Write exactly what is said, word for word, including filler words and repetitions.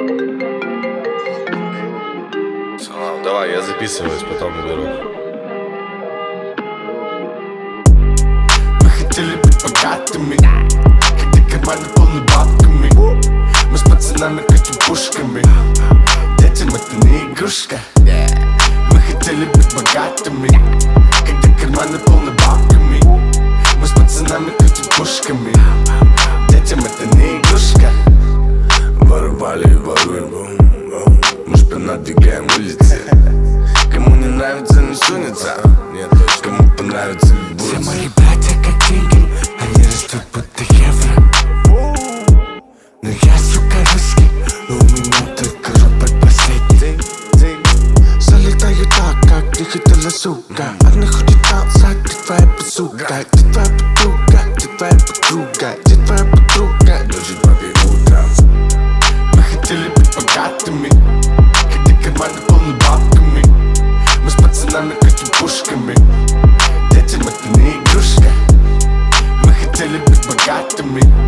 Салам, давай, я записываюсь, потом наберу. Мы хотели быть богатыми, когда карманы полны бабками. Мы с пацанами крутим пушками, детям это не игрушка. Мы хотели быть богатыми, когда карманы полны бабками. Мы с пацанами крутим пушками, детям это не игрушка. Воровали и воруем, мы шпинат двигаем улицы. Кому не нравится, не сунется. Нет, точно, кому понравится, не будет. Все мои братья как деньги, они растут будто евро. Но я, сука, русский, но у меня только робот последний. Залетаю так, как ты хотела, сука. Одна ходит outside, ты твоя базука. Ты твоя подруга, ты твоя подруга, ты твоя подруга. Даже папе утром. Мы хотели быть богатыми, когда карманы полны бабками. Мы с пацанами крутим пушками, детям это не игрушка. Мы хотели быть богатыми,